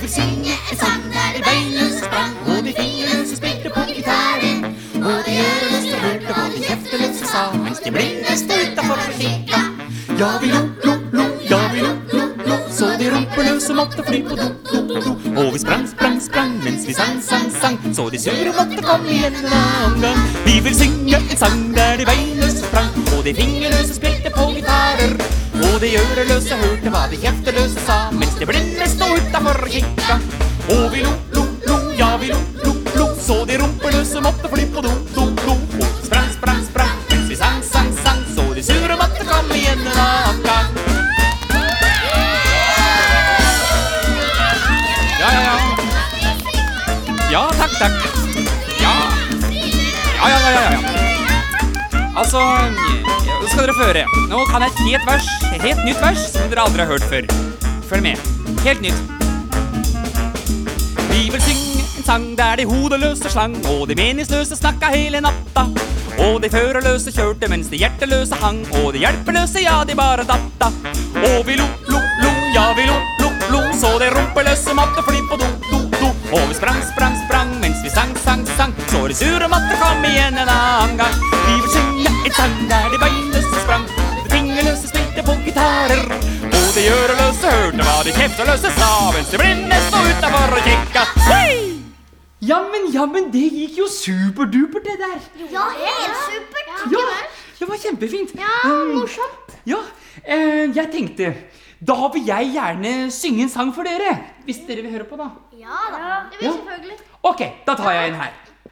vil synge en sang der de beinløse sprang, og de fingerløse spilte på gitaren, og de øreløse hørte hva de kjefteløse sa, mens de blinde stod utenfor og kikka. Ja, vi lo, lo, lo, ja, vi lo, lo, lo, så de rumpeløse måtte fly på do, do, do. Og vi sprang, sprang, sprang, mens vi sang, sang, sang, så de sure måtte komme igjen en annen gang. Vi vil synge en sang der de beinløse sprang, og de fingerløse spilte på gitarer, og de øreløse hørte hva de kjefteløse sa, mens de blinde stod utenfor og kikka. Og vi lo, lo, lo, ja, vi lo, lo, lo, så de rumpeløse måtte fly på do, do, do. Og vi sprang, sprang, sprang, mens vi sang, sang, sang, så de sure måtte komme igjen en annen gang. Ja, ja, ja. Ja, takk, takk. Ja. Ja, ja, ja, ja, ja. Altså, nå skal dere føre. Nå kan jeg et helt nytt vers som dere aldri har hørt før. Følg med. Helt nytt. Vi vil synge en sang der de hodeløse slang, og de meningsløse snakka hele natta, og de førerløse kjørte mens de hjerteløse hang, og de hjelpeløse, ja, de bare datta. Og vi lo, lo, lo, ja, vi lo, lo, lo, så de rumpeløse måtte fly på do, do, do. Og vi sprang, sprang, sprang, mens vi sang, sang, sang, så de sure måtte komme igjen en annen gang. Vi vil synge en sang der de beinløse sprang, de fingerløse spilte på gitarer, og de øreløse hørte hva de kjefteløse sa, mens de blinde stod utenfor og kikka. Jammen, det gikk jo superduper det der. Ja, helt supert. Ja, det var kjempefint. Ja, morsomt. Ja, jeg tenkte, da vil jeg gjerne synge en sang for dere, hvis dere vil høre på da. Ja da, det vil selvfølgelig. Ok, da tar jeg en her.